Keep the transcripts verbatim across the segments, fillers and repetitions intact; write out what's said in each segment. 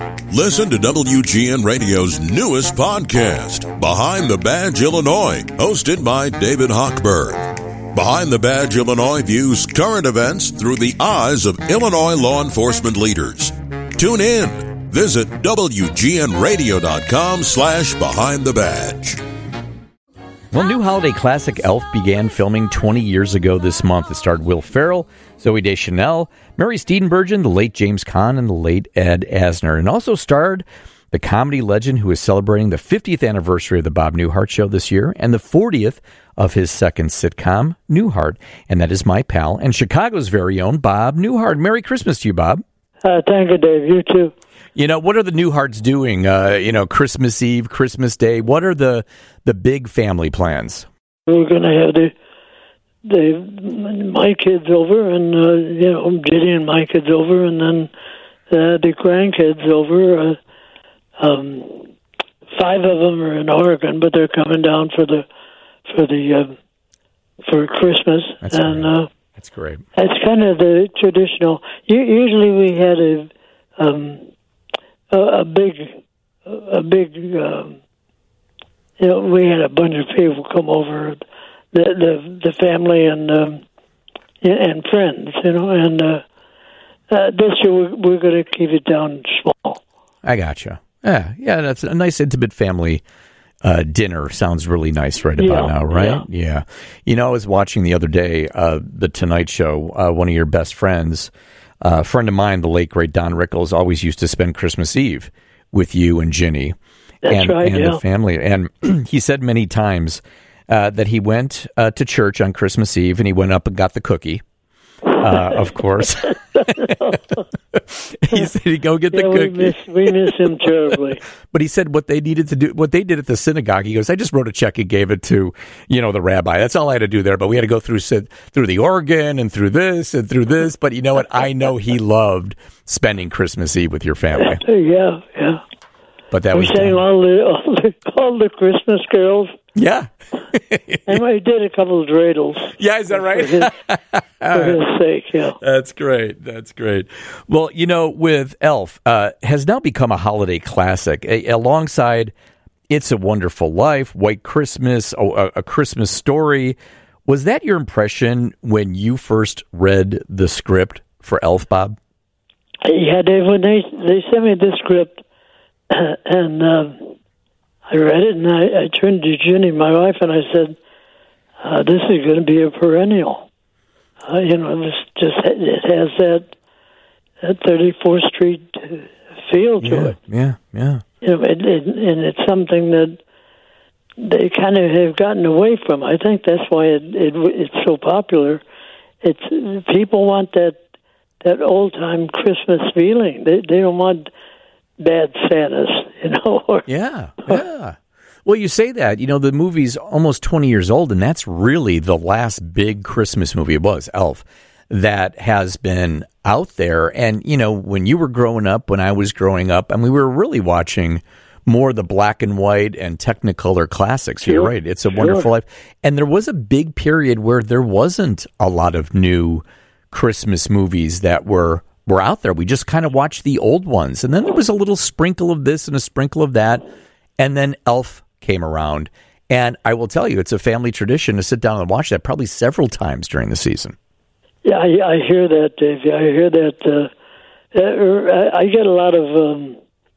Listen to W G N Radio's newest podcast, Behind the Badge Illinois, hosted by David Hochberg. Behind the Badge Illinois views current events through the eyes of Illinois law enforcement leaders. Tune in. Visit W G N radio dot com slash behind the badge. Well, new holiday classic Elf began filming twenty years ago this month. It starred Will Ferrell, Zooey Deschanel, Mary Steenburgen, the late James Caan, and the late Ed Asner. And also starred the comedy legend who is celebrating the fiftieth anniversary of the Bob Newhart Show this year and the fortieth of his second sitcom, Newhart. And that is my pal and Chicago's very own Bob Newhart. Merry Christmas to you, Bob. Uh, thank you, Dave. You too. You know, what are the Newharts doing? Uh, you know, Christmas Eve, Christmas Day. What are the the big family plans? We're going to have the the my kids over, and uh, you know, Diddy and my kids over, and then uh, the grandkids over. Uh, um, five of them are in Oregon, but they're coming down for the for the uh, for Christmas. That's and great. Uh, That's great. That's kind of the traditional. Usually, we had a. Um, A, a big, a big, um, you know, we had a bunch of people come over, the the, the family and um, and friends, you know, and uh, uh, this year we're, we're going to keep it down small. I gotcha. Yeah, yeah, that's a nice intimate family uh, dinner. Sounds really nice right about Yeah, now, right? yeah. Yeah. You know, I was watching the other day uh, the Tonight Show. Uh, one of your best friends. Uh, a friend of mine, the late, great Don Rickles, always used to spend Christmas Eve with you and Ginny That's and, right, and yeah. the family. And he said many times uh, that he went uh, to church on Christmas Eve and he went up and got the cookie, uh, of course. He said he'd go get Yeah, the we cookie. miss, we miss him terribly. But he said what they needed to do, what they did at the synagogue, he goes, I just wrote a check and gave it to, you know, the rabbi. That's all I had to do there. But we had to go through through the organ and through this and through this. But you know what? I know he loved spending Christmas Eve with your family. Yeah, yeah. But that we was sang done. all the, all the all the Christmas carols, Yeah. and we did a couple of dreidels. Yeah, is that right? For his, for his sake, yeah. That's great. That's great. Well, you know, with Elf, uh, has now become a holiday classic a- alongside It's a Wonderful Life, White Christmas, oh, a, a Christmas Story. Was that your impression when you first read the script for Elf, Bob? Yeah, Dave, when they, they sent me the script, uh, and um, I read it, and I, I turned to Ginny, my wife, and I said, uh, this is going to be a perennial. Uh, you know, it, was just, it has that, that thirty-fourth Street feel to yeah, it. Yeah, yeah. You know, it, it, and it's something that they kind of have gotten away from. I think that's why it, it it's so popular. It's people want that that old time Christmas feeling. They they don't want bad Santas, you know. Or, Yeah, yeah. Well, you say that, you know, the movie's almost twenty years old, and that's really the last big Christmas movie, it was, Elf, that has been out there. And, you know, when you were growing up, when I was growing up, and we were really watching more of the black and white and Technicolor classics. You're Sure, right. It's a sure. Wonderful Life. And there was a big period where there wasn't a lot of new Christmas movies that were were out there. We just kind of watched the old ones. And then there was a little sprinkle of this and a sprinkle of that. And then Elf came around. And I will tell you, it's a family tradition to sit down and watch that probably several times during the season. Yeah, I, I hear that, Dave. I hear that. Uh, uh, I get a lot of um,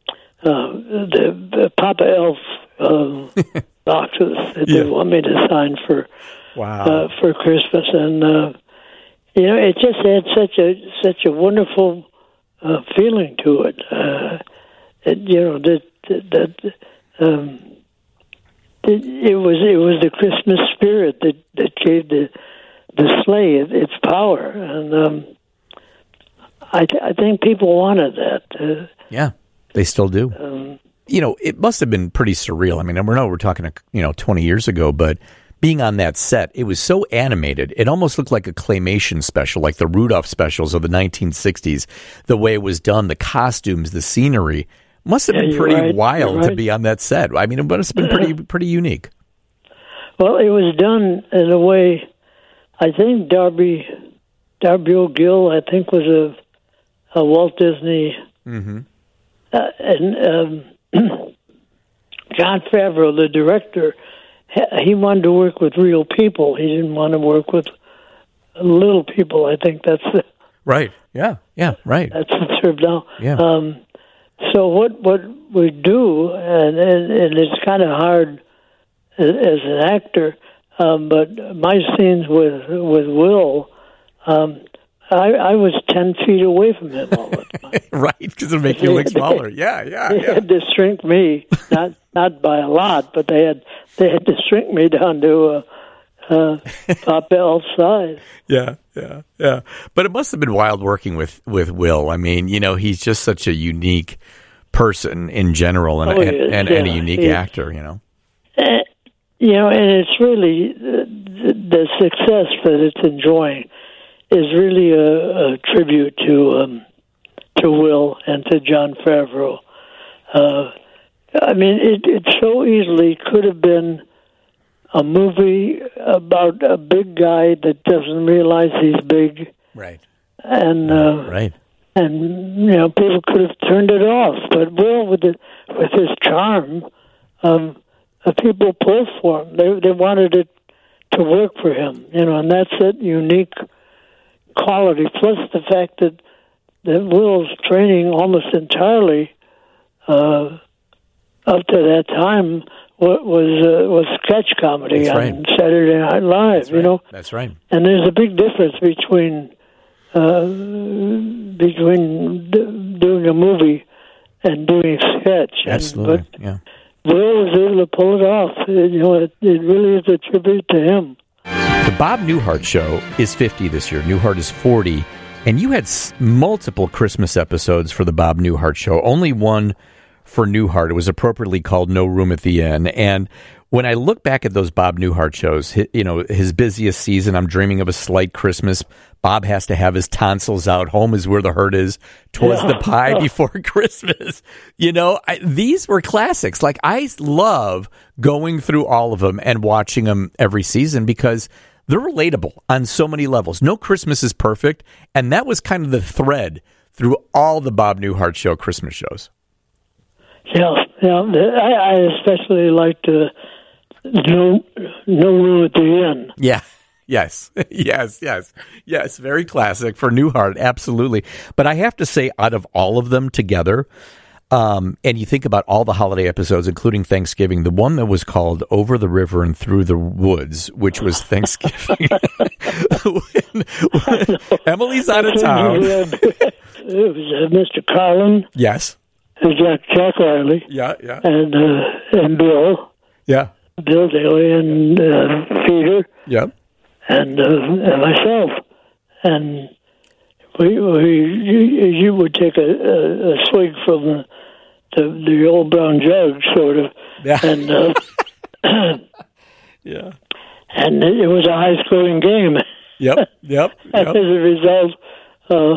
uh, the, the Papa Elf um, boxes that Yeah. they want me to sign for Wow. uh, for Christmas, and uh, you know, it just had such a such a wonderful uh, feeling to it. Uh, it you know that that um, it, it was it was the Christmas spirit that, that gave the the sleigh its power, and um, I th- I think people wanted that. Uh, Yeah, they still do. um, You know, it must have been pretty surreal. I mean, we're no, we're talking, you know, twenty years ago, but being on that set, it was so animated. It almost looked like a claymation special, like the Rudolph specials of the nineteen sixties. The way it was done, the costumes, the scenery, must have Yeah, been you're pretty right. wild You're to right. be on that set. I mean, it must have been pretty pretty unique. Well, it was done in a way. I think Darby Darby O'Gill, I think, was a a Walt Disney Mm-hmm. uh, and um, Jon Favreau, the director, he wanted to work with real people. He didn't want to work with little people. I think that's the, right. Yeah, yeah, right. That's the term now. Yeah. Um, so what what we do, and and, and it's kind of hard as, as an actor, um, but my scenes with with Will, um, I, I was ten feet away from him all the time. Right, because it make you look smaller. Yeah, yeah, They yeah. had to shrink me, not not by a lot, but they had they had to shrink me down to a. Uh, Pop L's size. Yeah, yeah, yeah. But it must have been wild working with, with Will. I mean, you know, he's just such a unique person in general, and Oh, and, yes, and, yeah. and a unique He- actor. You know. Uh, you know, and it's really the, the success that it's enjoying is really a, a tribute to um, to Will and to Jon Favreau. Uh, I mean, it, it so easily could have been a movie about a big guy that doesn't realize he's big, Right. and uh, Right. and you know people could have turned it off. But Will, with the, with his charm, um, uh, people pulled for him. They they wanted it to work for him, you know, and that's a unique quality. Plus the fact that that Will's training almost entirely uh, up to that time was uh, was sketch comedy That's on right. Saturday Night Live, That's you right. know. That's right. And there's a big difference between uh, between d- doing a movie and doing sketch. And- Absolutely. Yeah. but Will was able to pull it off. You know, it, it really is a tribute to him. The Bob Newhart Show is fifty this year. Newhart is forty. And you had s- multiple Christmas episodes for the Bob Newhart Show. Only one for Newhart. It was appropriately called No Room at the Inn. And when I look back at those Bob Newhart shows, hi- you know, his busiest season, I'm Dreaming of a Slight Christmas. Bob has to have his tonsils out. Home is where the hurt is. 'Twas Yeah. the pie before Christmas. You know, I, these were classics. Like, I love going through all of them and watching them every season because they're relatable on so many levels. No Christmas is perfect. And that was kind of the thread through all the Bob Newhart Show Christmas shows. Yeah, yeah. I, I especially liked uh, No No Room at the Inn. Yeah. Yes. Yes. Yes. Yes. Very classic for Newhart. Absolutely. But I have to say, out of all of them together, um, and you think about all the holiday episodes, including Thanksgiving, the one that was called Over the River and Through the Woods, which was Thanksgiving. when, when Emily's out of town. It was uh, Mister Carlin, Yes. Jack Jack Riley, Yeah. Yeah. and uh, and Bill, Yeah. Bill Daly, and uh, Peter, Yeah. and, uh, and myself, and we we you, you would take a, a, a swig from the, the the old brown jug, sort of, Yeah. and uh, Yeah. and it was a high scoring game. Yep. Yep. And as Yep. a result, uh,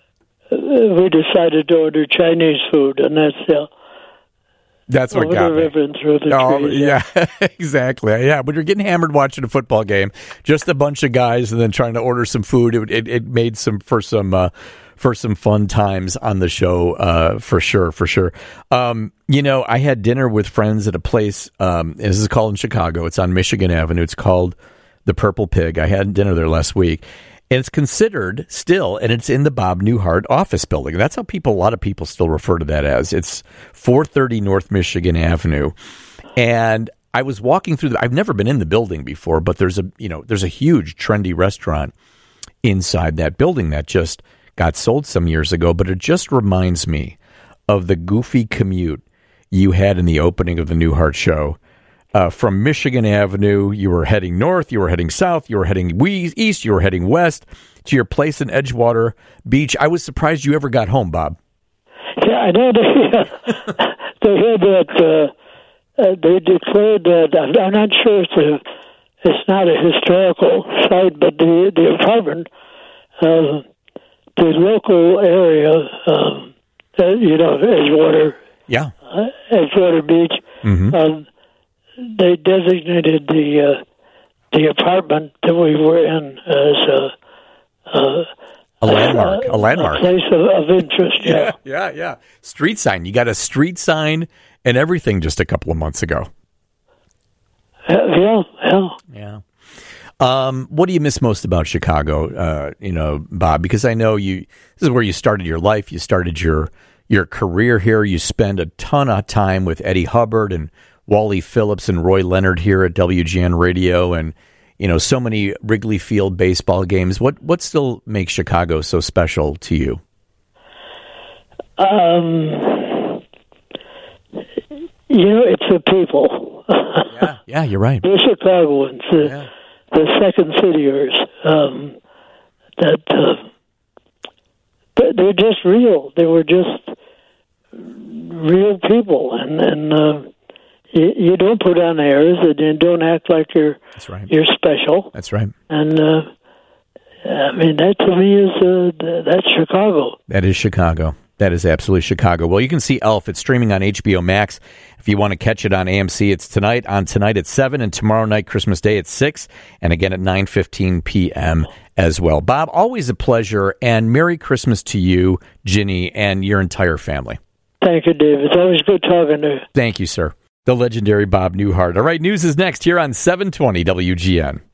we decided to order Chinese food, and that's uh, That's what over got the me. river and through the Oh, trees. yeah, exactly. Yeah, when you're getting hammered watching a football game, just a bunch of guys, and then trying to order some food, it it, it made some for some uh, for some fun times on the show, uh, for sure, for sure. Um, you know, I had dinner with friends at a place. Um, this is called in Chicago. It's on Michigan Avenue. It's called the Purple Pig. I had dinner there last week. And it's considered still, and it's in the Bob Newhart office building. That's how people, a lot of people still refer to that as. It's four thirty North Michigan Avenue. And I was walking through the, I've never been in the building before, but there's a, you know, there's a huge trendy restaurant inside that building that just got sold some years ago. But it just reminds me of the goofy commute you had in the opening of the Newhart Show. Uh, from Michigan Avenue, you were heading north, you were heading south, you were heading we- east, you were heading west to your place in Edgewater Beach. I was surprised you ever got home, Bob. Yeah, I know they, uh, they had that, uh, uh, they declared that, I'm, I'm not sure it's a, it's not a historical site, but the, the apartment, uh, the local area, um, uh, you know, Edgewater, Yeah. uh, Edgewater Beach, Mm-hmm. um, they designated the uh, the apartment that we were in as a, a, A landmark, uh, a landmark. A place of, of interest, yeah. yeah. Yeah, yeah. Street sign. You got a street sign and everything just a couple of months ago. Uh, yeah, yeah. Yeah. Um, what do you miss most about Chicago, uh, you know, Bob? Because I know you. This is where you started your life. You started your your career here. You spend a ton of time with Eddie Hubbard and Wally Phillips and Roy Leonard here at W G N Radio, and you know, so many Wrigley Field baseball games. What what still makes Chicago so special to you? Um, you know, it's the people. yeah, yeah, you're right. The Chicagoans, the, yeah. the second cityers, um, that uh, they're just real. They were just real people, and and uh, you, you don't put on airs, and you don't act like you're That's right. you're special. That's right. And uh, I mean, that to me is uh, that's Chicago. That is Chicago. That is absolutely Chicago. Well, you can see Elf. It's streaming on H B O Max. If you want to catch it on A M C, it's tonight, on tonight at seven, and tomorrow night, Christmas Day, at six, and again at nine fifteen p.m. as well. Bob, always a pleasure, and Merry Christmas to you, Ginny, and your entire family. Thank you, Dave. It's always good talking to you. Thank you, sir. The legendary Bob Newhart. All right, news is next here on seven twenty W G N.